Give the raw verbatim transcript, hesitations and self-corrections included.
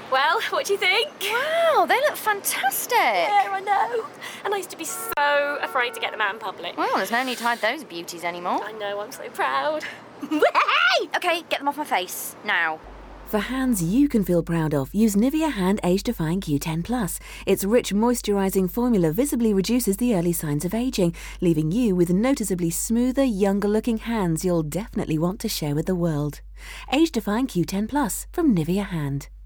Well, what do you think? Wow, they look fantastic. Yeah, I know. And I used to be so afraid to get them out in public. Well, there's no need to hide those beauties anymore. I know, I'm so proud. Okay, get them off my face, now. For hands you can feel proud of, use Nivea Hand Age Defying Q ten plus. Its rich moisturising formula visibly reduces the early signs of ageing, leaving you with noticeably smoother, younger-looking hands you'll definitely want to share with the world. Age Defying Q ten plus from Nivea Hand.